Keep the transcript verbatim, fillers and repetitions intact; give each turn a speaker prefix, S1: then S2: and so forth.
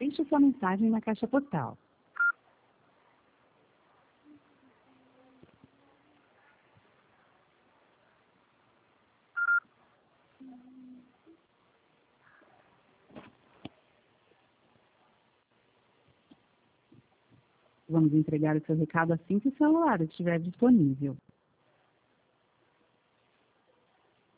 S1: deixe sua mensagem na caixa postal. Vamos entregar o seu recado assim que o celular estiver disponível.